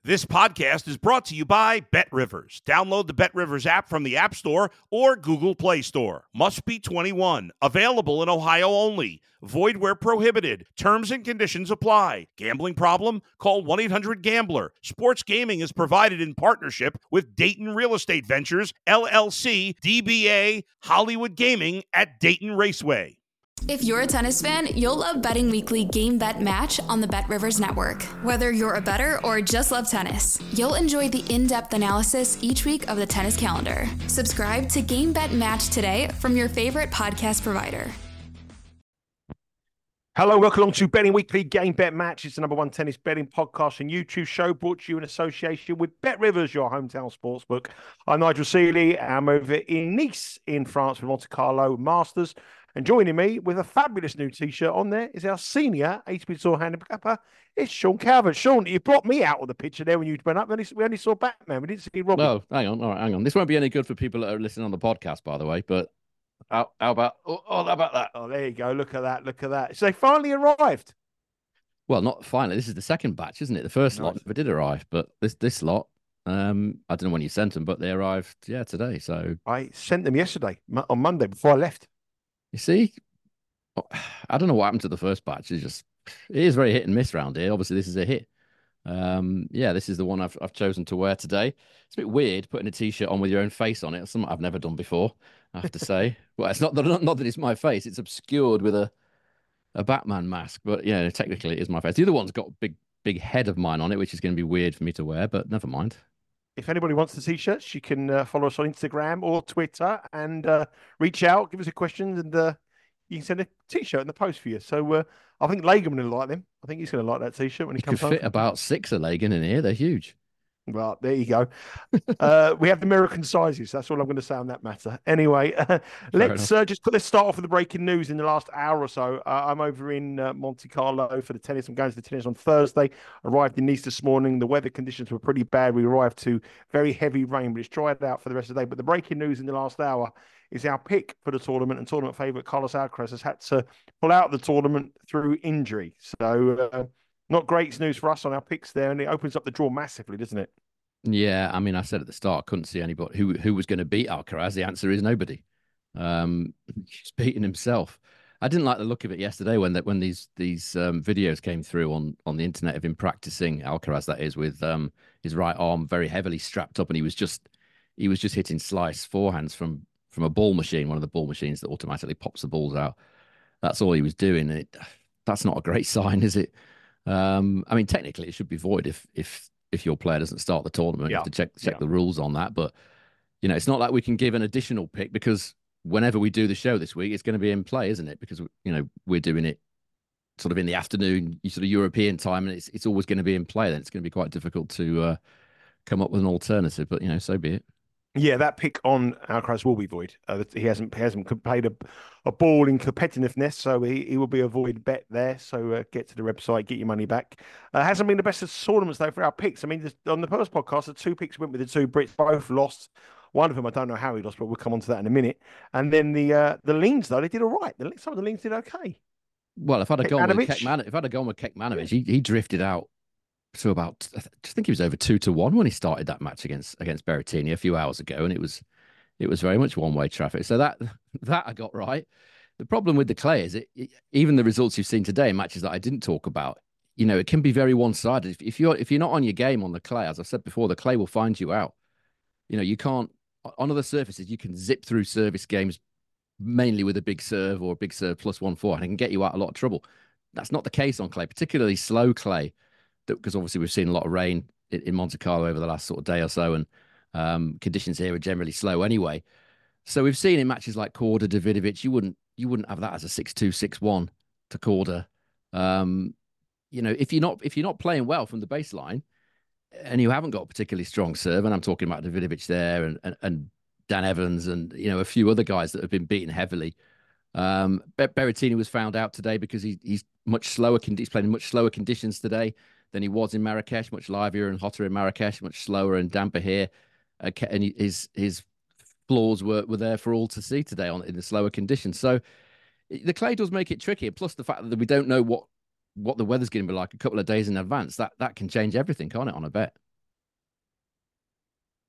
This podcast is brought to you by BetRivers. Download the BetRivers app from the App Store or Google Play Store. Must be 21. Available in Ohio only. Void where prohibited. Terms and conditions apply. Gambling problem? Call 1-800-GAMBLER. Sports gaming is provided in partnership with Dayton Real Estate Ventures, LLC, DBA, Hollywood Gaming at Dayton Raceway. If you're a tennis fan, you'll love Betting Weekly Game Bet Match on the BetRivers Network. Whether you're a bettor or just love tennis, you'll enjoy the in-depth analysis each week of the tennis calendar. Subscribe to Game Bet Match today from your favorite podcast provider. Hello, welcome along to Betting Weekly Game Bet Match. It's the number one tennis betting podcast and YouTube show brought to you in association with BetRivers, your hometown sportsbook. I'm Nigel Seeley. I'm over in Nice in France for Monte Carlo Masters. And joining me with a fabulous new T-shirt on there is our senior ATP Tour handicapper. It's Sean Calvert. Sean, you brought me out of the picture there when you went up. We only saw Batman. We didn't see Robin. No, hang on. All right, hang on. This won't be any good for people that are listening on the podcast, by the way. But how about that? Oh, there you go. Look at that. Look at that. So they finally arrived. Well, not finally. This is the second batch, isn't it? The first lot never did arrive, but this lot, I don't know when you sent them, but they arrived, today. So I sent them yesterday on Monday before I left. You see, I don't know what happened to the first batch. It is very hit and miss around here. Obviously, this is a hit. This is the one I've chosen to wear today. It's a bit weird putting a T-shirt on with your own face on it. It's something I've never done before, I have to say. Well, it's not that it's my face. It's obscured with a Batman mask, but technically it is my face. The other one's got a big head of mine on it, which is going to be weird for me to wear, but never mind. If anybody wants the T-shirts, you can follow us on Instagram or Twitter and reach out, give us a question, and you can send a T-shirt in the post for you. So I think Lagan will like them. I think he's going to like that T-shirt when he comes home. You could fit about 6 of Lagan in here. They're huge. Well, there you go. We have the American sizes. That's all I'm going to say on that matter. Anyway, let's start off with the breaking news in the last hour or so. I'm over in Monte Carlo for the tennis. I'm going to the tennis on Thursday. Arrived in Nice this morning. The weather conditions were pretty bad. We arrived to very heavy rain, but it's dried out for the rest of the day. But the breaking news in the last hour is our pick for the tournament, and tournament favourite Carlos Alcaraz has had to pull out of the tournament through injury. So not great news for us on our picks there, and it opens up the draw massively, doesn't it? Yeah, I mean, I said at the start, I couldn't see anybody who was going to beat Alcaraz. The answer is nobody. He's beating himself. I didn't like the look of it yesterday when these videos came through on the internet of him practicing, Alcaraz, that is, with his right arm very heavily strapped up, and he was just hitting slice forehands from a ball machine, one of the ball machines that automatically pops the balls out. That's all he was doing. That's not a great sign, is it? I mean, technically, it should be void if your player doesn't start the tournament. You have to check the rules on that. But it's not like we can give an additional pick, because whenever we do the show this week, it's going to be in play, isn't it? Because we're doing it sort of in the afternoon, sort of European time, and it's always going to be in play. Then it's going to be quite difficult to come up with an alternative. But so be it. Yeah, that pick on Alcaraz will be void. He hasn't played a ball in competitiveness, so he will be a void bet there. So get to the website, get your money back. Hasn't been the best of tournaments, though, for our picks. I mean, on the first podcast, the 2 picks went with the 2 Brits, both lost. One of them, I don't know how he lost, but we'll come on to that in a minute. And then the leans, though, they did all right. Some of the leans did okay. Well, if I'd have gone with Kekmanovic, he drifted out to about, I think he was over 2-1 when he started that match against Berrettini a few hours ago, and it was very much one-way traffic. So that I got right. The problem with the clay is even the results you've seen today in matches that I didn't talk about, it can be very one-sided. If you're not on your game on the clay, as I said before, the clay will find you out. You can't, on other surfaces, you can zip through service games mainly with a big serve or a big serve plus 1-4, and it can get you out a lot of trouble. That's not the case on clay, particularly slow clay, because obviously we've seen a lot of rain in Monte Carlo over the last sort of day or so, and conditions here are generally slow anyway. So we've seen in matches like Korda, Davidovich, you wouldn't have that as a 6-2, 6-1 to Korda. If you're not playing well from the baseline, and you haven't got a particularly strong serve, and I'm talking about Davidovich there and Dan Evans and a few other guys that have been beaten heavily. Berrettini was found out today because he's much slower. He's playing in much slower conditions today than he was in Marrakesh, much livelier and hotter in Marrakesh, much slower and damper here. And his flaws were there for all to see today in the slower conditions. So the clay does make it tricky. Plus the fact that we don't know what the weather's going to be like a couple of days in advance, that can change everything, can't it, on a bet?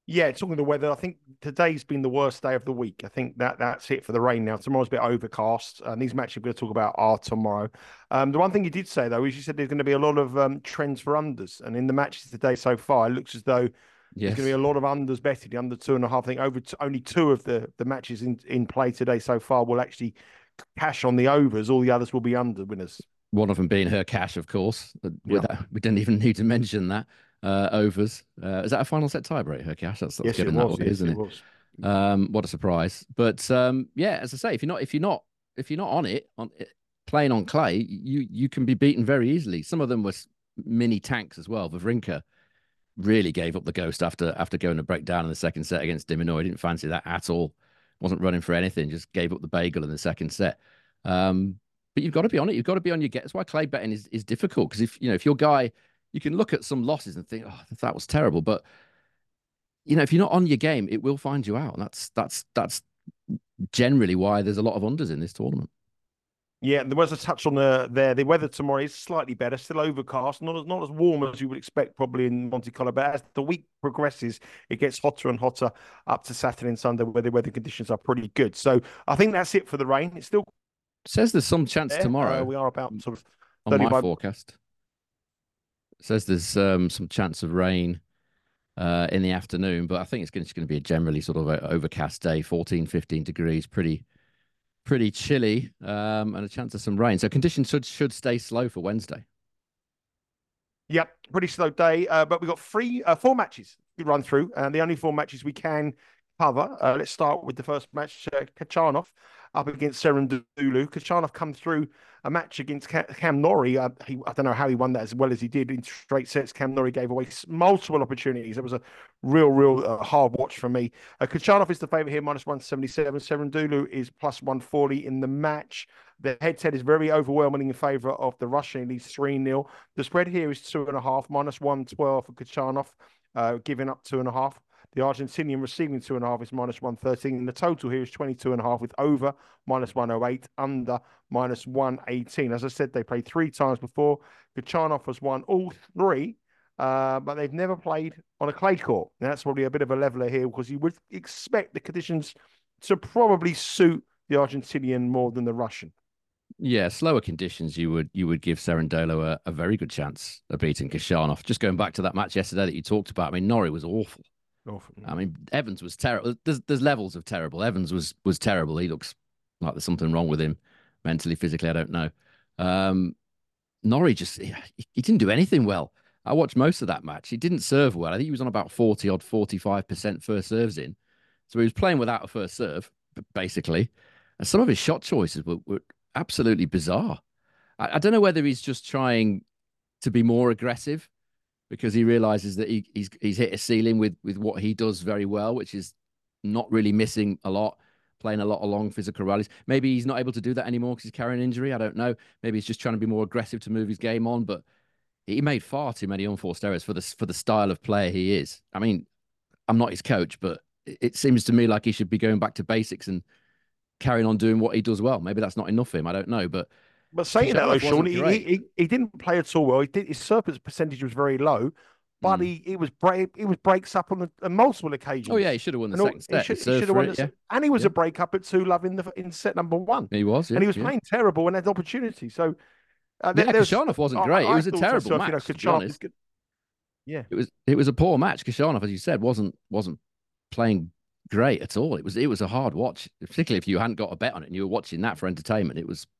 Yeah, talking of the weather, I think today's been the worst day of the week. I think that's it for the rain now. Tomorrow's a bit overcast, and these matches we're going to talk about are tomorrow. The one thing you did say, though, is you said there's going to be a lot of trends for unders. And in the matches today so far, it looks as though there's going to be a lot of unders betted, the under 2.5. I think only two of the matches in play today so far will actually cash on the overs. All the others will be under winners. One of them being her cash, of course. We didn't even need to mention that. Overs. Is that a final set tiebreak, her cash? That's yes, given that way, isn't it? What a surprise. But yeah, as I say, if you're not on it, playing on clay, you can be beaten very easily. Some of them were mini tanks as well. Wawrinka really gave up the ghost after going to break down in the second set against de Minaur. He didn't fancy that at all. Wasn't running for anything. Just gave up the bagel in the second set. But you've got to be on it. You've got to be on your get. That's why clay betting is difficult, because if your guy, you can look at some losses and think, oh, that was terrible. But if you're not on your game, it will find you out. And that's generally why there's a lot of unders in this tournament. Yeah, there was a touch on the weather tomorrow is slightly better, still overcast, not as warm as you would expect probably in Monte Carlo. But as the week progresses, it gets hotter and hotter up to Saturday and Sunday, where the weather conditions are pretty good. So I think that's it for the rain. It still says there's some chance tomorrow. We are about sort of on my forecast. It says there's some chance of rain in the afternoon, but I think it's going to be a generally sort of overcast day, 14, 15 degrees, pretty chilly, and a chance of some rain. So conditions should stay slow for Wednesday. Yep, pretty slow day, but we've got four matches to run through, and the only four matches we can cover. Let's start with the first match, Khachanov up against Cerundolo. Khachanov come through a match against Cam Norrie. I don't know how he won that as well as he did in straight sets. Cam Norrie gave away multiple opportunities. It was a real hard watch for me. Khachanov is the favourite here, -177. Cerundolo is +140 in the match. The head-to-head is very overwhelming in favour of the Russian. He leads 3-0. The spread here is 2.5, -112 for Khachanov, giving up 2.5. The Argentinian receiving 2.5 is -113. And the total here is 22.5 with over -108, under -118. As I said, they played 3 times before. Khachanov has won all 3, but they've never played on a clay court. Now, that's probably a bit of a leveler here, because you would expect the conditions to probably suit the Argentinian more than the Russian. Yeah, slower conditions, you would give Cerundolo a very good chance of beating Khachanov. Just going back to that match yesterday that you talked about, I mean, Norrie was awful. I mean, Evans was terrible. There's levels of terrible. Evans was terrible. He looks like there's something wrong with him mentally, physically. I don't know. Norrie he didn't do anything well. I watched most of that match. He didn't serve well. I think he was on about 45% first serves in. So he was playing without a first serve, basically. And some of his shot choices were absolutely bizarre. I don't know whether he's just trying to be more aggressive, because he realizes that he's hit a ceiling with what he does very well, which is not really missing a lot, playing a lot of long physical rallies. Maybe he's not able to do that anymore because he's carrying an injury. I don't know. Maybe he's just trying to be more aggressive to move his game on. But he made far too many unforced errors for the style of player he is. I mean, I'm not his coach, but it seems to me like he should be going back to basics and carrying on doing what he does well. Maybe that's not enough for him. I don't know, but saying that though, Sean, he didn't play at all well. His surface percentage was very low, but he was breaks up on multiple occasions. Oh yeah, he should have won the second set. He should have won it, and he was a break up at 2-love in set number 1. He was, and he was playing terrible and had opportunity. So Khachanov wasn't great. It was a terrible match. To be honest. Yeah, it was a poor match. Khachanov, as you said, wasn't playing great at all. It was a hard watch, particularly if you hadn't got a bet on it and you were watching that for entertainment. It was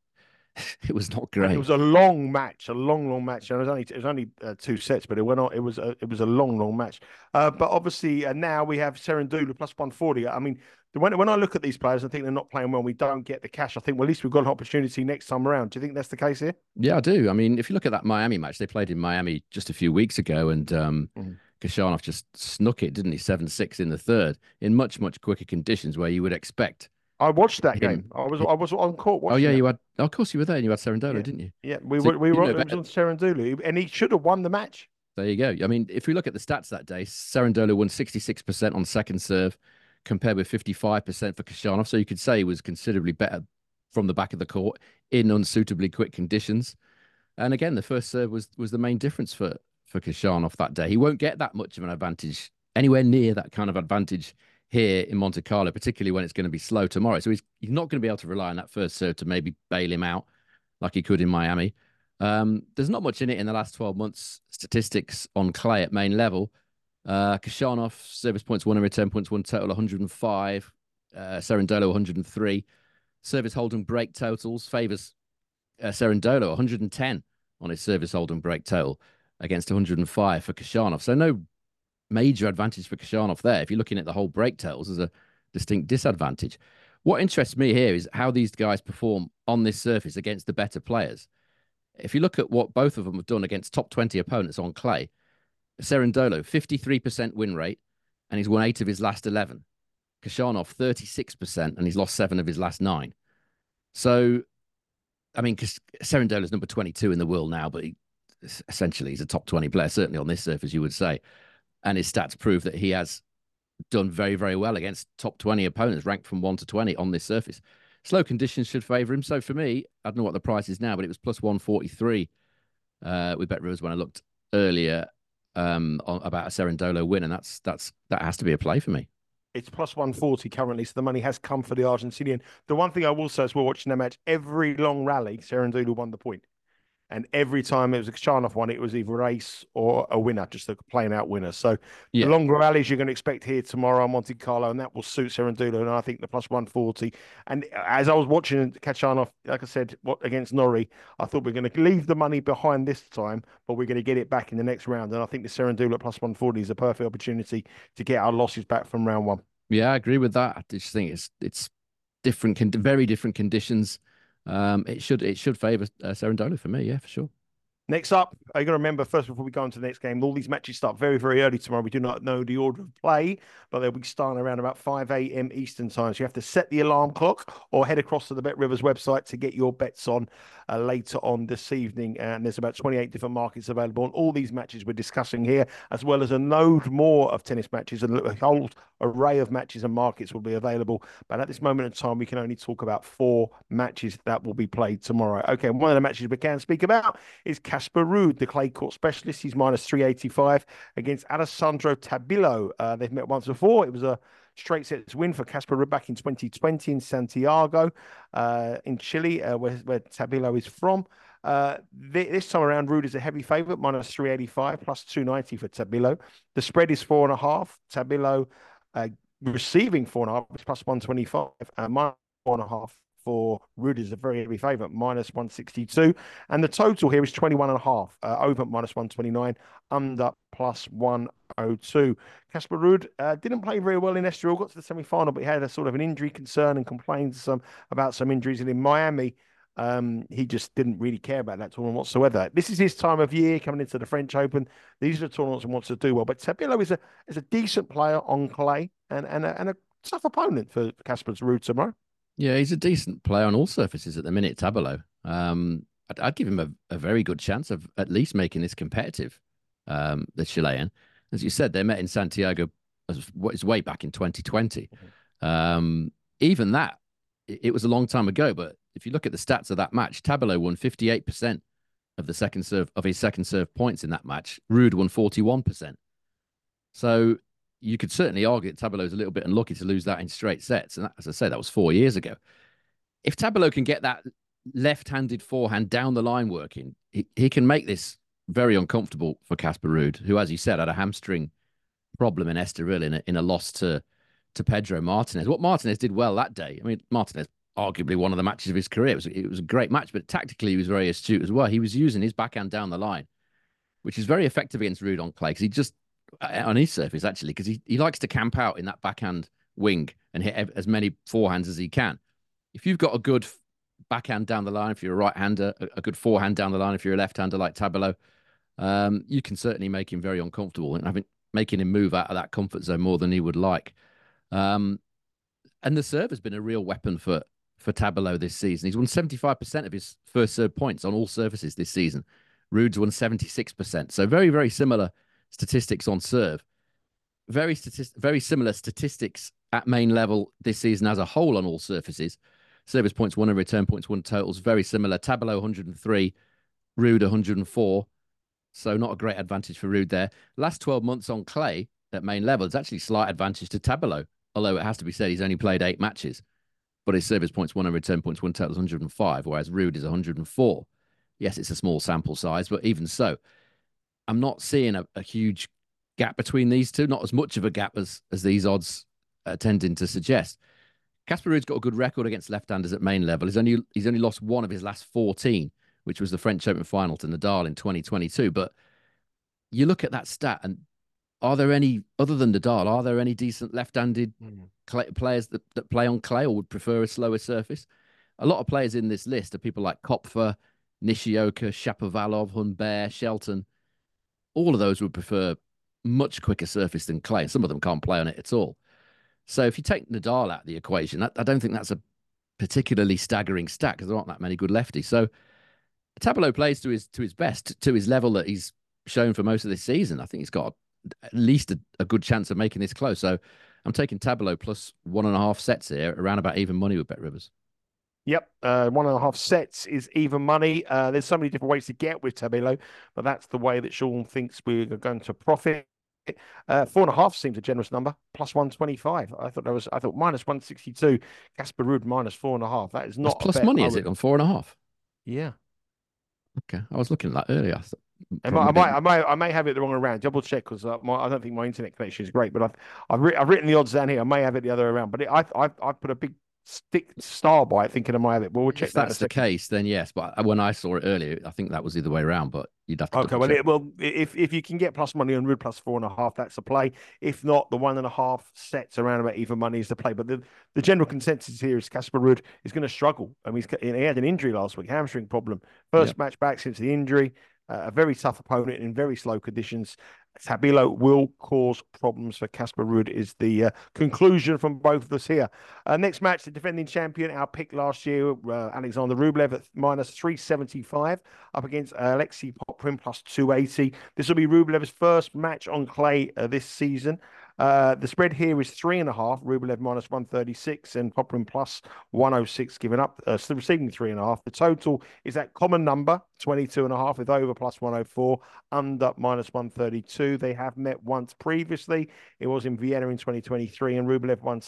not great. It was a long match, a long match. And it was only 2 sets, but it went on. It was a long match. But obviously now we have Cerundolo +140. I mean, when I look at these players, I think they're not playing well. We don't get the cash. I think, well, at least we've got an opportunity next time around. Do you think that's the case here? Yeah, I do. I mean, if you look at that Miami match, they played in Miami just a few weeks ago, and Khachanov just snuck it, didn't he? 7-6 in the third in much quicker conditions, where you would expect. I watched that game. I was on court watching. Oh yeah, you had. Of course, you were there, and you had Cerundolo, didn't you? Yeah, we were on Cerundolo, and he should have won the match. There you go. I mean, if we look at the stats that day, Cerundolo won 66% on second serve, compared with 55% for Khachanov. So you could say he was considerably better from the back of the court in unsuitably quick conditions. And again, the first serve was the main difference for Khachanov that day. He won't get that much of an advantage anywhere near that kind of advantage here in Monte Carlo, particularly when it's going to be slow tomorrow. So he's not going to be able to rely on that first serve to maybe bail him out like he could in Miami. There's not much in it in the last 12 months statistics on clay at main level. Khachanov, service points won and return points won total 105. Cerundolo 103. Service hold and break totals favours Cerundolo 110 on his service hold and break total against 105 for Khachanov. So no major advantage for Khachanov there. If you're looking at the whole break totals, there's a distinct disadvantage. What interests me here is how these guys perform on this surface against the better players. If you look at what both of them have done against top 20 opponents on clay, Cerundolo, 53% win rate, and he's won 8 of his last 11. Khachanov, 36%, and he's lost 7 of his last 9. So, I mean, Cerundolo's number 22 in the world now, but essentially he's a top 20 player, certainly on this surface, you would say. And his stats prove that he has done very, very well against top 20 opponents, ranked from 1 to 20 on this surface. Slow conditions should favour him. So for me, I don't know what the price is now, but it was plus 143 with Bet Rivers when I looked earlier about a Cerundolo win, and that has to be a play for me. It's plus 140 currently, so the money has come for the Argentinian. The one thing I will say as we're watching the match, every long rally, Cerundolo won the point. And every time it was a Khachanov one, it was either a ace or a winner, just a plain out winner. So the longer rallies you're going to expect here tomorrow on Monte Carlo, and that will suit Cerundolo. And I think the plus 140. And as I was watching Khachanov, like I said, against Norrie, I thought we're going to leave the money behind this time, but we're going to get it back in the next round. And I think the Cerundolo at plus 140 is a perfect opportunity to get our losses back from round 1. Yeah, I agree with that. I just think it's different, very different conditions. It should favour Cerundolo for me, yeah, for sure. Next up, you got to remember first before we go on to the next game, all these matches start very, very early tomorrow. We do not know the order of play, but they'll be starting around about 5 a.m. Eastern time. So you have to set the alarm clock or head across to the Bet Rivers website to get your bets on later on this evening. And there's about 28 different markets available on all these matches we're discussing here, as well as a load more of tennis matches, and a whole array of matches and markets will be available. But at this moment in time, we can only talk about 4 matches that will be played tomorrow. Okay, one of the matches we can speak about is Casper Ruud, the clay court specialist. He's minus 385 against Alessandro Tabilo. They've met once before. It was a straight sets win for Casper Ruud back in 2020 in Santiago, in Chile, where Tabilo is from. This time around, Ruud is a heavy favourite, minus 385, plus 290 for Tabilo. The spread is 4.5. Tabilo receiving 4.5, which is plus 125, minus 4.5. For Ruud is a very heavy favourite, minus 162. And the total here is 21.5, over minus 129, under plus 102. Casper Ruud didn't play very well in Estoril, got to the semi-final, but he had a sort of an injury concern and complained about some injuries. And in Miami, he just didn't really care about that tournament whatsoever. This is his time of year coming into the French Open. These are the tournaments he wants to do well. But Tabilo is a decent player on clay and a tough opponent for Casper Ruud tomorrow. Yeah, he's a decent player on all surfaces at the minute, Tabilo. I'd give him a very good chance of at least making this competitive, the Chilean. As you said, they met in Santiago way back in 2020. Mm-hmm. Even that, it was a long time ago, but if you look at the stats of that match, Tabilo won 58% of his second serve points in that match. Ruud won 41%. So you could certainly argue that Tabilo's a little bit unlucky to lose that in straight sets. And that, as I say, that was 4 years ago. If Tabilo can get that left-handed forehand down the line working, he can make this very uncomfortable for Casper Ruud, who, as you said, had a hamstring problem in Estoril in a loss to Pedro Martinez. What Martinez did well that day, I mean, Martinez, arguably one of the matches of his career. It was a great match, but tactically he was very astute as well. He was using his backhand down the line, which is very effective against Ruud on clay, because he just, on his surface actually, because he likes to camp out in that backhand wing and hit as many forehands as he can. If you've got a good backhand down the line, if you're a right-hander, a good forehand down the line, if you're a left-hander like Tabilo, you can certainly make him very uncomfortable and making him move out of that comfort zone more than he would like. And the serve has been a real weapon for Tabilo this season. He's won 75% of his first serve points on all surfaces this season. Ruud's won 76%. So very, very similar statistics on serve. Very similar statistics at main level this season as a whole on all surfaces. Service points won and return points won totals very similar. Tabilo 103, Ruud 104. So not a great advantage for Ruud there. Last 12 months on clay, at main level. It's actually slight advantage to Tabilo, although it has to be said he's only played 8 matches. But his service points won and return points won total is 105, whereas Ruud is 104. Yes, it's a small sample size, but even so, I'm not seeing a huge gap between these two, not as much of a gap as these odds are tending to suggest. Casper Ruud's got a good record against left-handers at main level. He's only lost 1 of his last 14, which was the French Open final to Nadal in 2022. But you look at that stat, and are there any, other than Nadal, are there any decent left-handed players that play on clay or would prefer a slower surface? A lot of players in this list are people like Kopfer, Nishioka, Shapovalov, Humbert, Shelton. All of those would prefer much quicker surface than clay. Some of them can't play on it at all. So if you take Nadal out of the equation, I don't think that's a particularly staggering stat because there aren't that many good lefties. So Tabilo plays to his best, to his level that he's shown for most of this season. I think he's got at least a good chance of making this close. So I'm taking Tabilo plus 1.5 sets here, around about even money with Bet Rivers. Yep, 1.5 sets is even money. There's so many different ways to get with Tabilo, but that's the way that Sean thinks we're going to profit. 4.5 seems a generous number. Plus 125. I thought minus 162. Casper Ruud minus 4.5. That is not plus money. Is it on 4.5? Yeah. Okay, I was looking at that earlier. I may have it the wrong way around. Double check because I don't think my internet connection is great. But I've written the odds down here. I may have it the other way around. But I put a big star by it, thinking I might have it. But we'll check. If that's the case, then yes. But when I saw it earlier, I think that was the other way around. But you'd have to. Okay, well, if you can get plus money on Ruud plus 4.5, that's a play. If not, the 1.5 sets around about even money is the play. But the general consensus here is Casper Ruud is going to struggle. I mean, he had an injury last week, hamstring problem. First match back since the injury. A very tough opponent in very slow conditions. Tabilo will cause problems for Casper Ruud is the conclusion from both of us here. Next match, the defending champion, our pick last year, Alexander Rublev at minus 375 up against Alexei Popyrin plus 280. This will be Rublev's first match on clay this season. The spread here is 3.5. Rublev minus 136 and Popyrin plus 106 given up. Still receiving 3.5. The total is that common number, 22.5 with over plus 104, under minus 132. They have met once previously. It was in Vienna in 2023 and Rublev won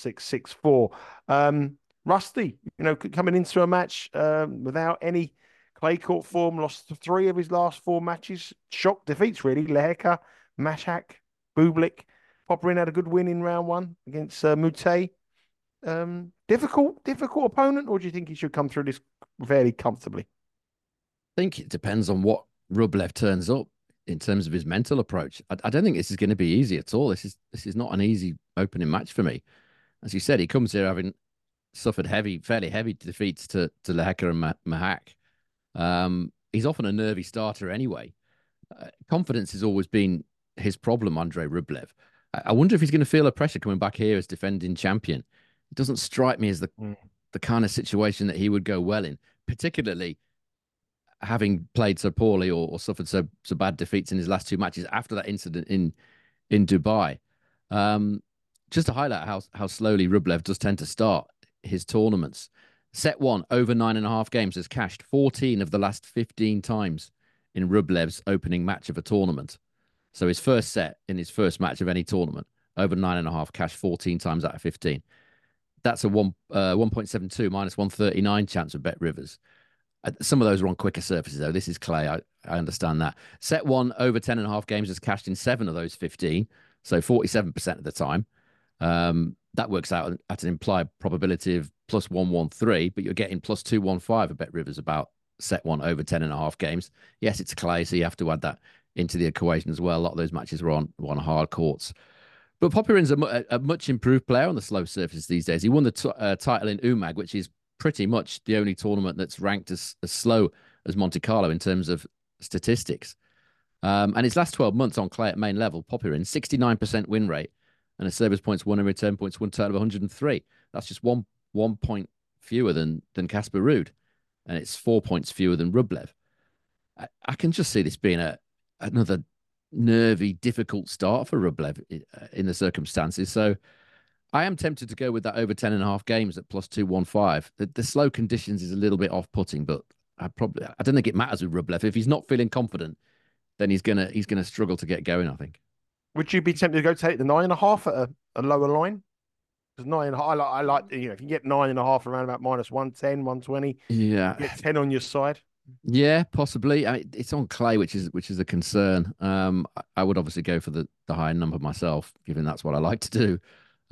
7-6, 6-4. Rusty, coming into a match without any clay court form, lost 3 of his last 4 matches. Shock defeats, really. Lehecka, Mashak, Bublik. Popyrin had a good win in round 1 against Mute. Difficult opponent, or do you think he should come through this fairly comfortably? I think it depends on what Rublev turns up in terms of his mental approach. I don't think this is going to be easy at all. This is not an easy opening match for me. As you said, he comes here having suffered fairly heavy defeats to Lehecka and Mahak. He's often a nervy starter anyway. Confidence has always been his problem, Andrei Rublev. I wonder if he's going to feel a pressure coming back here as defending champion. It doesn't strike me as the kind of situation that he would go well in, particularly having played so poorly or suffered so bad defeats in his last 2 matches after that incident in Dubai. Just to highlight how slowly Rublev does tend to start his tournaments. Set 1, over 9.5 games, has cashed 14 of the last 15 times in Rublev's opening match of a tournament. So his first set in his first match of any tournament, over 9.5, cash 14 times out of 15. That's a 1.72 minus 139 chance of Bet Rivers. Some of those are on quicker surfaces, though. This is clay. I understand that. Set 1, over 10.5 games, has cashed in 7 of those 15, so 47% of the time. That works out at an implied probability of plus 113, but you're getting plus 215 of Bet Rivers about set 1 over 10.5 games. Yes, it's clay, so you have to add that into the equation as well. A lot of those matches were on hard courts. But Popyrin's a much improved player on the slow surfaces these days. He won the title in Umag, which is pretty much the only tournament that's ranked as slow as Monte Carlo in terms of statistics. And his last 12 months on clay at main level, Popyrin, 69% win rate and a service points won and return points won total of 103. That's just one point fewer than Casper Ruud. And it's 4 points fewer than Rublev. I can just see this being another nervy, difficult start for Rublev in the circumstances. So I am tempted to go with that over 10.5 games at plus 215. The slow conditions is a little bit off-putting, but I don't think it matters with Rublev. If he's not feeling confident, then he's gonna struggle to get going, I think. Would you be tempted to go take the 9.5 at a lower line? Because 9.5, I like, if you can get 9.5 around about minus 110, 120, yeah, get 10 on your side. Yeah, possibly. I mean, it's on clay, which is a concern. I would obviously go for the higher number myself, given that's what I like to do.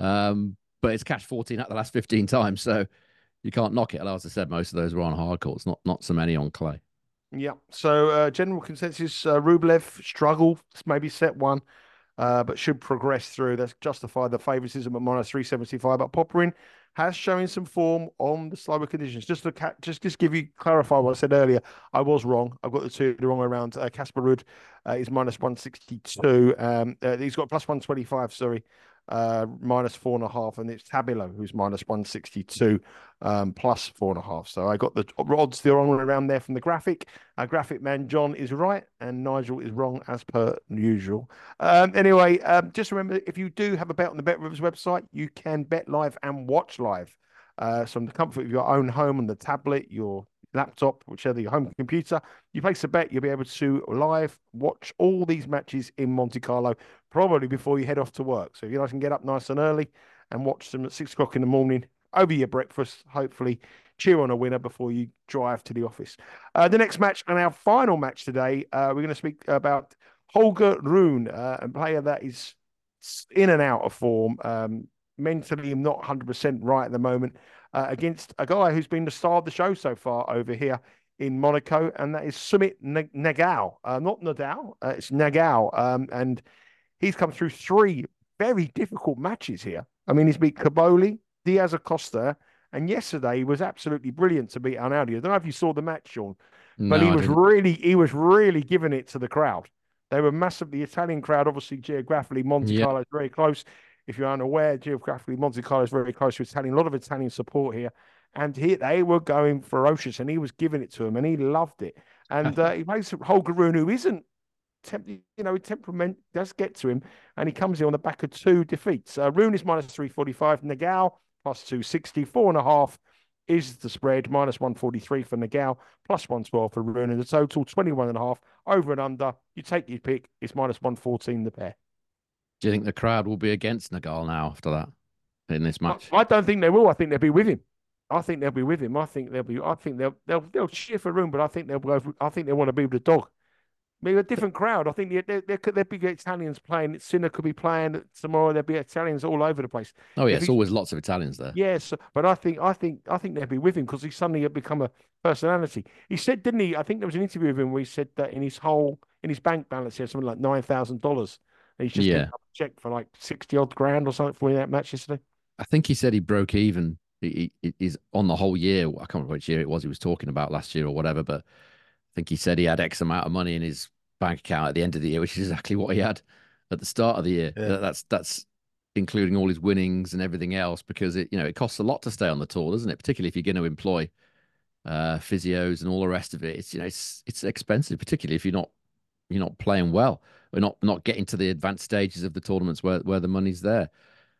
But it's cashed 14 out the last 15 times, so you can't knock it. As I said, most of those were on hard courts, not so many on clay. Yeah. So general consensus: Rublev struggle, maybe set one, but should progress through. That's justified the favoritism at minus 375. But Popyrin has shown some form on the slower conditions. Just give you clarify what I said earlier. I was wrong. I've got the two the wrong way around. Casper Ruud is minus 162. He's got plus 125. Sorry. Minus 4.5, and it's Tabilo who's minus 162, plus 4.5. So I got the odds the wrong way around there from the graphic. Graphic man John is right, and Nigel is wrong as per usual. Anyway, just remember, if you do have a bet on the Bet Rivers website, you can bet live and watch live. From the comfort of your own home on the tablet, your laptop, whichever your home computer, you place a bet, you'll be able to live watch all these matches in Monte Carlo, probably before you head off to work. So if you guys can get up nice and early and watch them at 6 o'clock in the morning over your breakfast, hopefully cheer on a winner before you drive to the office. The next match and our final match today, we're going to speak about Holger Rune, a player that is in and out of form, mentally not 100% right at the moment, against a guy who's been the star of the show so far over here in Monaco, and that is Sumit Nagal. Not Nadal, it's Nagal. And he's come through 3 very difficult matches here. I mean, he's beat Caboli, Diaz Acosta, and yesterday he was absolutely brilliant to beat Arnaldo. I don't know if you saw the match, Sean, but he was really giving it to the crowd. They were massive. The Italian crowd, obviously geographically, Monte Carlo is very close. If you're unaware, geographically, Monte Carlo is very close to Italian. A lot of Italian support here. And they were going ferocious, and he was giving it to him, and he loved it. And he plays Holger Rune, who isn't, temperament does get to him, and he comes in on the back of 2 defeats. Rune is minus 345, Nagal plus 260, 4.5 is the spread, minus 143 for Nagal, plus 112 for Rune, and the total 21.5 over and under. You take your pick. It's minus 114 the pair. Do you think the crowd will be against Nagal now after that in this match? I don't think they will. I think they'll be with him. I think they'll cheer for Rune, but I think they'll they want to be with the dog. Maybe a different crowd. I think there'll be Italians playing. Sinner could be playing tomorrow. There'll be Italians all over the place. Oh yeah, it's always lots of Italians there. Yes, but I think they'll be with him because he's suddenly become a personality. He said, didn't he? I think there was an interview with him where he said that in his bank balance he had something like $9,000. He's just a check for like 60 odd grand or something for that match yesterday. I think he said he broke even. He's on the whole year. I can't remember which year it was he was talking about, last year or whatever, but I think he said he had X amount of money in his bank account at the end of the year, which is exactly what he had at the start of the year. Yeah. That's including all his winnings and everything else, because it costs a lot to stay on the tour, doesn't it? Particularly if you're going to employ physios and all the rest of it. It's expensive, particularly if you're not playing well or not getting to the advanced stages of the tournaments where the money's there.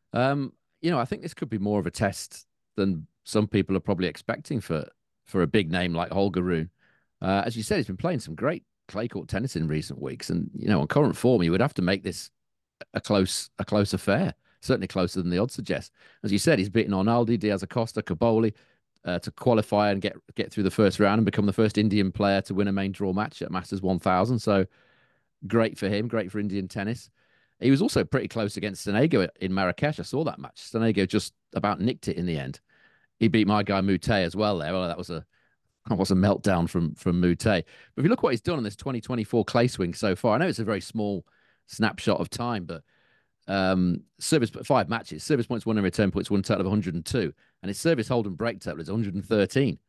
I think this could be more of a test than some people are probably expecting for a big name like Holger Rune. As you said, he's been playing some great clay court tennis in recent weeks, and on current form, you would have to make this a close affair. Certainly closer than the odds suggest. As you said, he's beaten Arnaldi, Diaz Acosta, Caboli to qualify and get through the first round and become the first Indian player to win a main draw match at Masters 1000. So great for him, great for Indian tennis. He was also pretty close against Sonego in Marrakesh. I saw that match. Sonego just about nicked it in the end. He beat my guy Moutet as well there. Well, that was a meltdown from Moutet. But if you look what he's done on this 2024 clay swing so far, I know it's a very small snapshot of time, but service 5 matches, service points won and return points won, total of 102, and his service hold and break total is 113.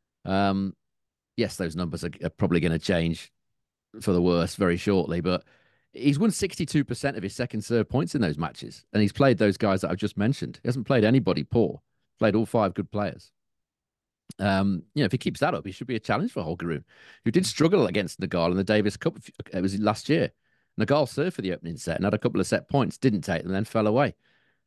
Yes, those numbers are probably going to change for the worse very shortly, but he's won 62% of his second serve points in those matches, and he's played those guys that I've just mentioned. He hasn't played anybody poor. Played all 5 good players. If he keeps that up, he should be a challenge for Holger Rune, who did struggle against Nagal in the Davis Cup. It was last year. Nagal served for the opening set and had a couple of set points, didn't take them, then fell away.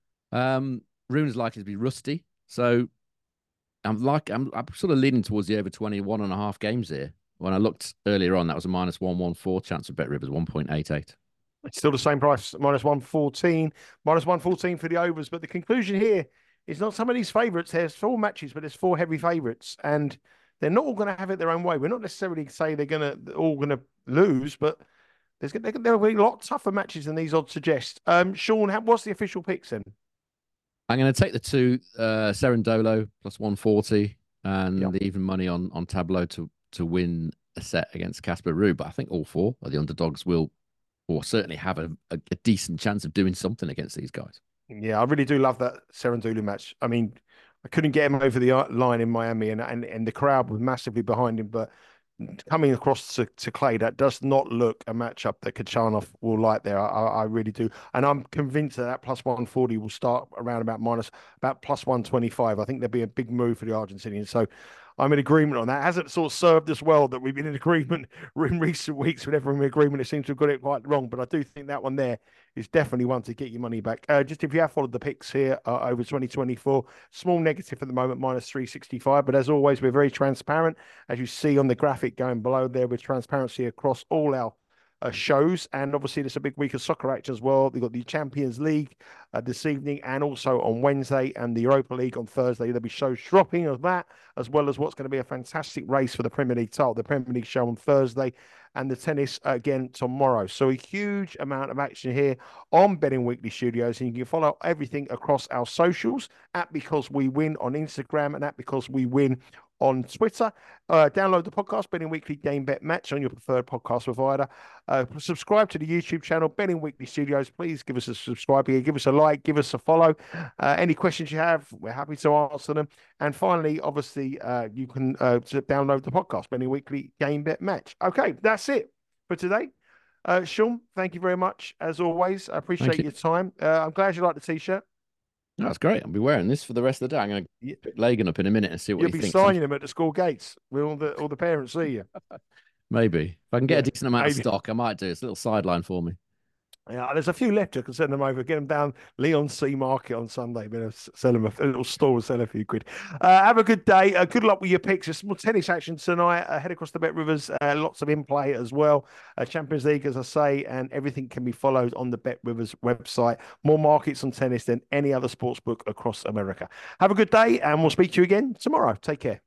Rune's likely to be rusty, so I'm sort of leaning towards the over 21.5 games here. When I looked earlier on, that was a minus 114 chance of Bet Rivers, 1.88. It's still the same price, -114, -114 for the overs. But the conclusion here is not some of these favourites. There's 4 matches, but there's 4 heavy favourites, and they're not all going to have it their own way. We're not necessarily say they're all going to lose, but there'll be a lot tougher matches than these odds suggest. Sean, what's the official picks then? I'm going to take the 2 Cerundolo +140 and the even money on Tableau to win a set against Casper Ruud. But I think all 4 of the underdogs will, or certainly have a decent chance of doing something against these guys. Yeah, I really do love that Cerundolo match. I mean, I couldn't get him over the line in Miami, and the crowd was massively behind him. But coming across to clay, that does not look a matchup that Khachanov will like there. I really do. And I'm convinced that +140 will start around about +125. I think there'll be a big move for the Argentinians. So I'm in agreement on that. It hasn't sort of served us well that we've been in agreement in recent weeks. Whenever we're in agreement, it seems to have got it quite wrong. But I do think that one there is definitely one to get your money back. Just if you have followed the picks here over 2024, small negative at the moment, -365. But as always, we're very transparent. As you see on the graphic going below there, with transparency across all our shows. And obviously, there's a big week of soccer action as well. We've got the Champions League this evening, and also on Wednesday, and the Europa League on Thursday. There'll be shows dropping of that, as well as what's going to be a fantastic race for the Premier League title, the Premier League show on Thursday, and the tennis again tomorrow. So a huge amount of action here on Betting Weekly Studios, and you can follow everything across our socials at Because We Win on Instagram and at Because We Win on Twitter. Download the podcast, Betting Weekly Game Bet Match, on your preferred podcast provider. Subscribe to the YouTube channel, Betting Weekly Studios. Please give us a subscribe here, give us a like, give us a follow. Any questions you have, we're happy to answer them. And finally, obviously, you can download the podcast, Betting Weekly Game Bet Match. Okay, that's it for today. Sean, thank you very much, as always. I appreciate your time. I'm glad you like the T-shirt. That's great. I'll be wearing this for the rest of the day. I'm going to pick Lagan up in a minute and see what he thinks. You'll be signing them at the school gates where all the parents see you. Maybe. If I can get a decent amount of stock, I might do. It's a little sideline for me. Yeah, there's a few left. I can send them over. Get them down Leon C Market on Sunday. Sell them a little store and sell a few quid. Have a good day. Good luck with your picks. There's some more tennis action tonight. Head across the Bet Rivers. Lots of in play as well. Champions League, as I say, and everything can be followed on the Bet Rivers website. More markets on tennis than any other sports book across America. Have a good day, and we'll speak to you again tomorrow. Take care.